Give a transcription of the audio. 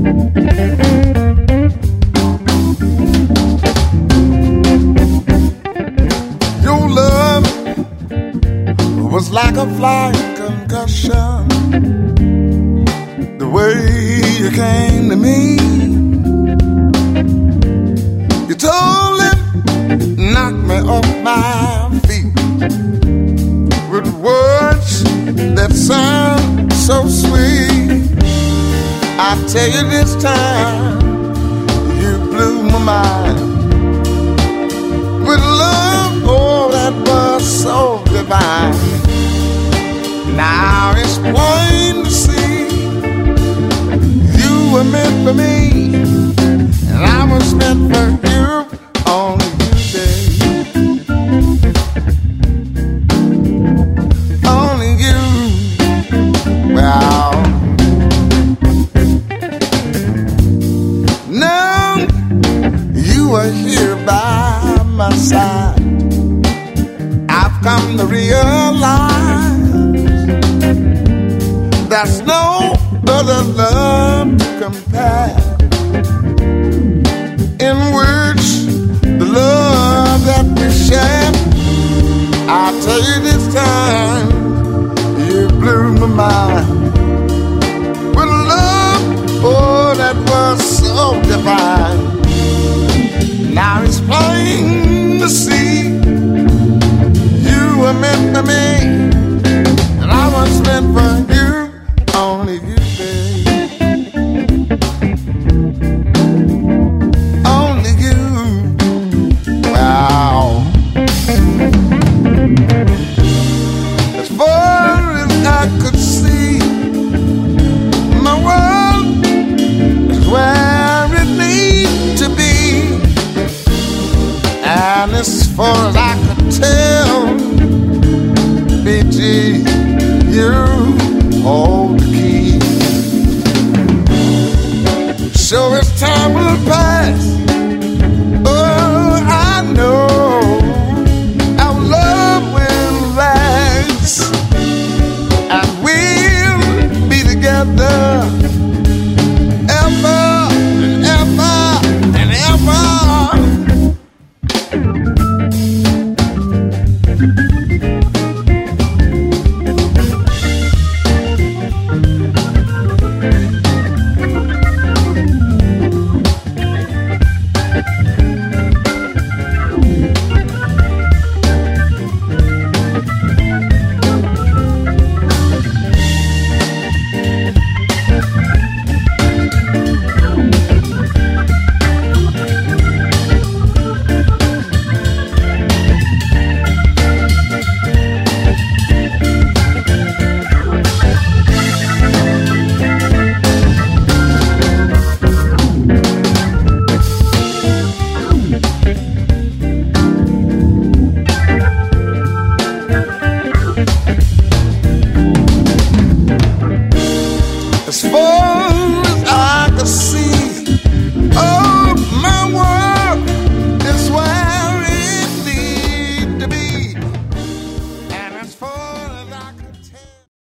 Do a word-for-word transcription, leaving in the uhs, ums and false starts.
Your love was like a flying concussion. The way you came to me, you totally knocked me off my feet with words that sound so sweet. I tell you this time, you blew my mind with love, oh, that was so divine. Now it's plain to see you were meant for me, and I was meant for you. Only you, babe. Only you. Well, now you are here by my side. I've come to realize there's no other love to compare, in which the love that we share. I'll tell you this time, you blew my mind with love, oh, that was so divine. Now it's plain to see you were meant for me, and I was meant for you. Only you, babe. Only you. Wow. As far as I could see, my world is where it needs to be. And as far as I could tell, B G, you hold the key. So as time will pass, oh, I know our love will last, and we'll be together ever and ever and ever. As far